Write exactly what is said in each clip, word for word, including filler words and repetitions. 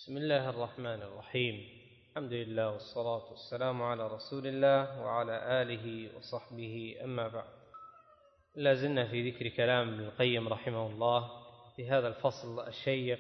بسم الله الرحمن الرحيم. الحمد لله والصلاة والسلام على رسول الله وعلى آله وصحبه، أما بعد. لا زلنا في ذكر كلام ابن القيم رحمه الله في هذا الفصل الشيق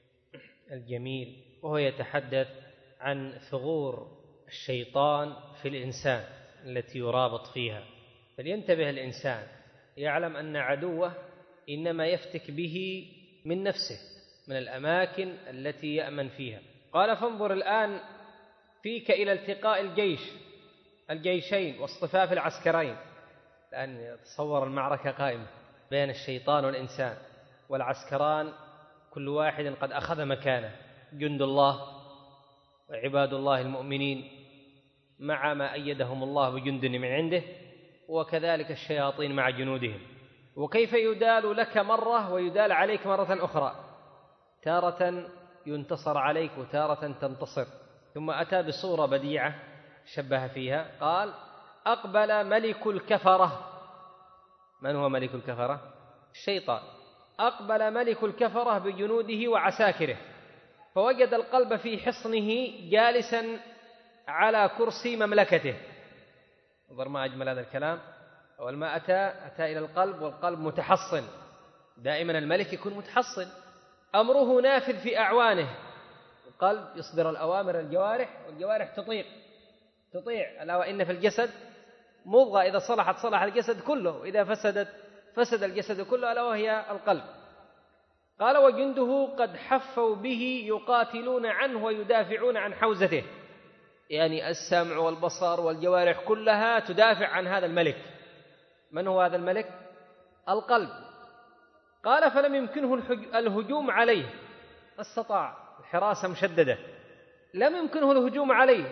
الجميل، وهو يتحدث عن ثغور الشيطان في الإنسان التي يرابط فيها، فلينتبه الإنسان، يعلم أن عدوه إنما يفتك به من نفسه، من الأماكن التي يأمن فيها. قال: فانظر الآن فيك إلى التقاء الجيش الجيشين واصطفاف العسكرين. الآن تصور المعركة قائمة بين الشيطان والإنسان، والعسكران كل واحد قد أخذ مكانه، جند الله وعباد الله المؤمنين مع ما أيدهم الله بجند من عنده، وكذلك الشياطين مع جنودهم. وكيف يدال لك مرة ويدال عليك مرة أخرى، تارة ينتصر عليك وتارة تنتصر. ثم أتى بصورة بديعة شبه فيها، قال: أقبل ملك الكفرة. من هو ملك الكفرة؟ الشيطان. أقبل ملك الكفرة بجنوده وعساكره، فوجد القلب في حصنه جالسا على كرسي مملكته. انظر ما أجمل هذا الكلام. أول ما أتى أتى إلى القلب، والقلب متحصن. دائما الملك يكون متحصن، أمره نافذ في أعوانه. القلب يصدر الأوامر الجوارح، والجوارح تطيع تطيع ألا وإن في الجسد مضغة، إذا صلحت صلح الجسد كله، وإذا فسدت فسد الجسد كله، ألا وهي القلب. قال: وجنده قد حفوا به يقاتلون عنه ويدافعون عن حوزته، يعني السمع والبصر والجوارح كلها تدافع عن هذا الملك. من هو هذا الملك؟ القلب. قال: فلم يمكنه الهجوم عليه، استطاع الحراسة مشددة، لم يمكنه الهجوم عليه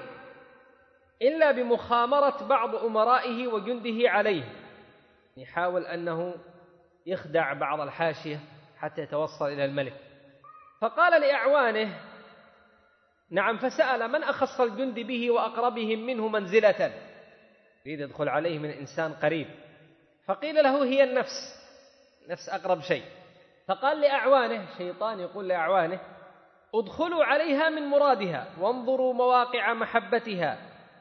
إلا بمخامرة بعض أمرائه وجنده عليه، يحاول أنه يخدع بعض الحاشية حتى يتوصل إلى الملك. فقال لأعوانه: نعم، فسأل من أخص الجند به وأقربهم منه منزلة، يريد يدخل عليه من إنسان قريب. فقيل له: هي النفس، نفس أقرب شيء. فقال لأعوانه، شيطان يقول لأعوانه: ادخلوا عليها من مرادها، وانظروا مواقع محبتها،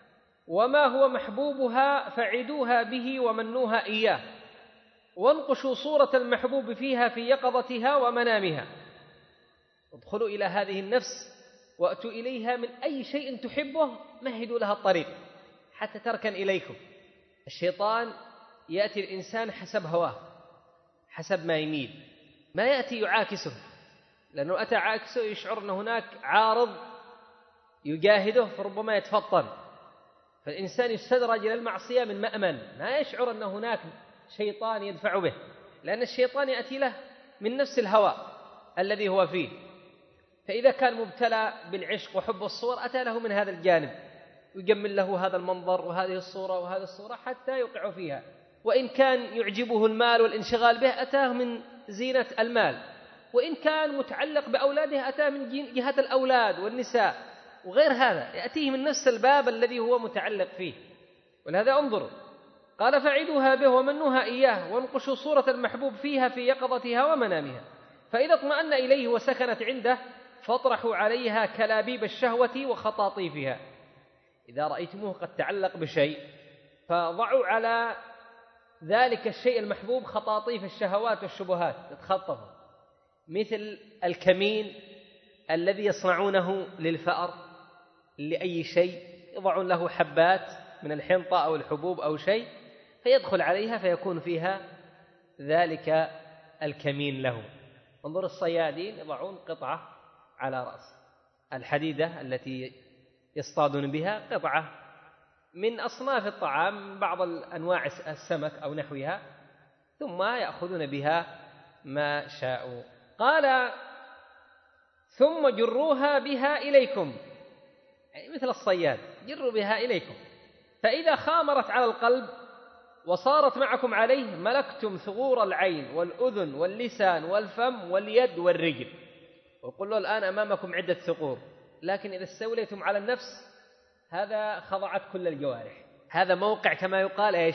وما هو محبوبها فعدوها به ومنوها إياه، وانقشوا صورة المحبوب فيها في يقظتها ومنامها. ادخلوا إلى هذه النفس وأتوا إليها من أي شيء تحبه، مهدوا لها الطريق حتى تركن إليكم. الشيطان يأتي الإنسان حسب هواه، حسب ما يميل، ما يأتي يعاكسه، لأنه أتى عاكسه يشعر أن هناك عارض يجاهده، فربما يتفطن. فالإنسان يستدرج إلى المعصية من مأمن، ما يشعر أن هناك شيطان يدفع به، لأن الشيطان يأتي له من نفس الهوى الذي هو فيه. فإذا كان مبتلى بالعشق وحب الصور، أتى له من هذا الجانب، يجمل له هذا المنظر وهذه الصورة وهذه الصورة حتى يوقع فيها. وإن كان يعجبه المال والانشغال به، أتاه من زينة المال. وإن كان متعلق بأولاده، أتاه من جهة الأولاد والنساء وغير هذا، يأتيه من نفس الباب الذي هو متعلق فيه. ولهذا انظروا، قال: فعدوها به ومنوها إياه، وانقشوا صورة المحبوب فيها في يقظتها ومنامها، فإذا اطمأن إليه وسكنت عنده فاطرحوا عليها كلابيب الشهوة وخطاطيفها. إذا رأيتموه قد تعلق بشيء، فضعوا على ذلك الشيء المحبوب خطاطيف الشهوات والشبهات تتخطفه، مثل الكمين الذي يصنعونه للفأر لأي شيء، يضعون له حبات من الحنطة أو الحبوب أو شيء، فيدخل عليها فيكون فيها ذلك الكمين له. انظر الصيادين يضعون قطعة على رأس الحديدة التي يصطادون بها، قطعة من أصناف الطعام، بعض الأنواع السمك أو نحوها، ثم يأخذون بها ما شاءوا. قال: ثم جروها بها إليكم، يعني مثل الصياد، جروا بها إليكم، فإذا خامرت على القلب وصارت معكم عليه، ملكتم ثغور العين والأذن واللسان والفم واليد والرجل. وقل له الآن أمامكم عدة ثغور، لكن إذا استوليتم على النفس، هذا خضعت كل الجوارح. هذا موقع كما يقال إيش؟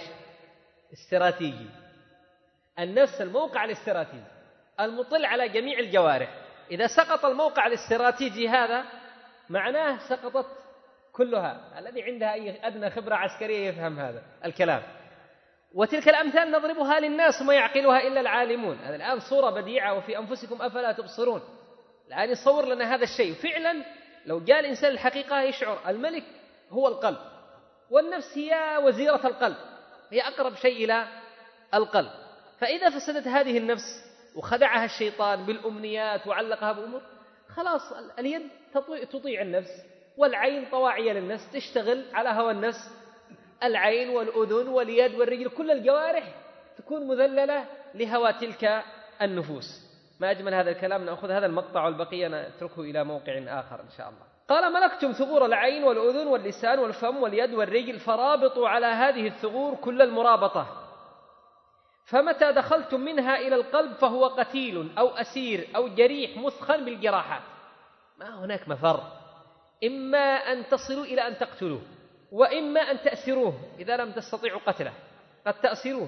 استراتيجي. النفس الموقع الاستراتيجي المطل على جميع الجوارح، إذا سقط الموقع الاستراتيجي هذا معناه سقطت كلها. الذي عندها أي أدنى خبرة عسكرية يفهم هذا الكلام. وتلك الأمثال نضربها للناس وما يعقلها إلا العالمون. هذا الآن صورة بديعة وفي أنفسكم أفلا تبصرون. الآن يصور لنا هذا الشيء فعلا. لو جاء الإنسان الحقيقة يشعر الملك هو القلب، والنفس هي وزيرة القلب، هي أقرب شيء إلى القلب. فإذا فسدت هذه النفس وخدعها الشيطان بالأمنيات وعلقها بأمور، خلاص اليد تطيع النفس والعين طواعية للنفس، تشتغل على هوى النفس. العين والأذن واليد والرجل كل الجوارح تكون مذللة لهوى تلك النفوس. ما أجمل هذا الكلام. نأخذ هذا المقطع والبقية نتركه إلى موقع آخر إن شاء الله. قال: ملكتم ثغور العين والأذن واللسان والفم واليد والرجل فرابطوا على هذه الثغور كل المرابطة، فمتى دخلتم منها إلى القلب فهو قتيل أو أسير أو جريح مثخن بالجراحات. ما هناك مفر، إما أن تصلوا إلى أن تقتلوه، وإما أن تأسروه إذا لم تستطيعوا قتله، قد تأسروه.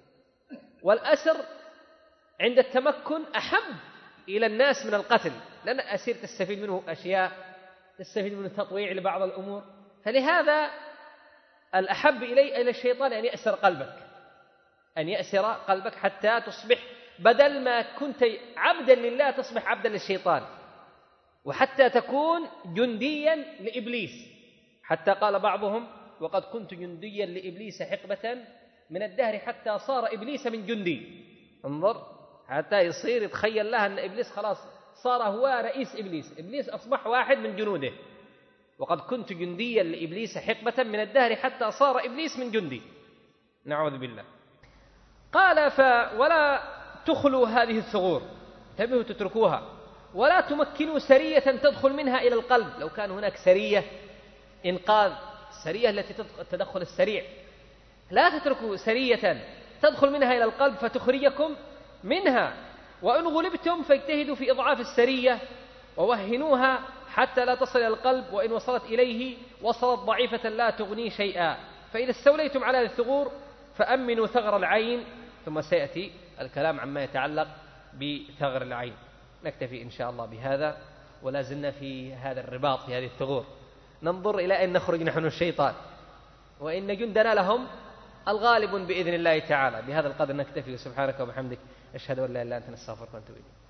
والأسر عند التمكن أحب إلى الناس من القتل، لأن الأسير تستفيد منه أشياء، تستفيد منه تطويع لبعض الأمور. فلهذا الأحب إلي إلى الشيطان أن يأسر قلبك، أن يأسر قلبك حتى تصبح بدل ما كنت عبدا لله تصبح عبدا للشيطان، وحتى تكون جنديا لإبليس. حتى قال بعضهم: وقد كنت جنديا لإبليس حقبة من الدهر حتى صار إبليس من جندي. انظر، حتى يصير يتخيل لها أن إبليس خلاص صار هو رئيس إبليس، إبليس أصبح واحد من جنوده. وقد كنت جنديا لإبليس حقبة من الدهر حتى صار إبليس من جندي، نعوذ بالله. قال: ف ولا تخلوا هذه الثغور، انتبهوا تتركوها، ولا تمكنوا سرية تدخل منها إلى القلب. لو كان هناك سرية إنقاذ، السرية التي تدخل السريع، لا تتركوا سرية تدخل منها إلى القلب فتخرجكم منها. وإن غلبتم فاجتهدوا في إضعاف السرية ووهنوها حتى لا تصل إلى القلب، وإن وصلت إليه وصلت ضعيفة لا تغني شيئا. فإذا استوليتم على الثغور فأمنوا ثغر العين. ثم سيأتي الكلام عما يتعلق بثغر العين. نكتفي إن شاء الله بهذا، ولا زلنا في هذا الرباط في هذه الثغور، ننظر إلى أن نخرج نحن الشيطان، وإن جندنا لهم الغالب بإذن الله تعالى. بهذا القدر نكتفي. سبحانك وبحمدك، أشهد أن لا إله إلا أنت، نستغفرك ونتوب إليك.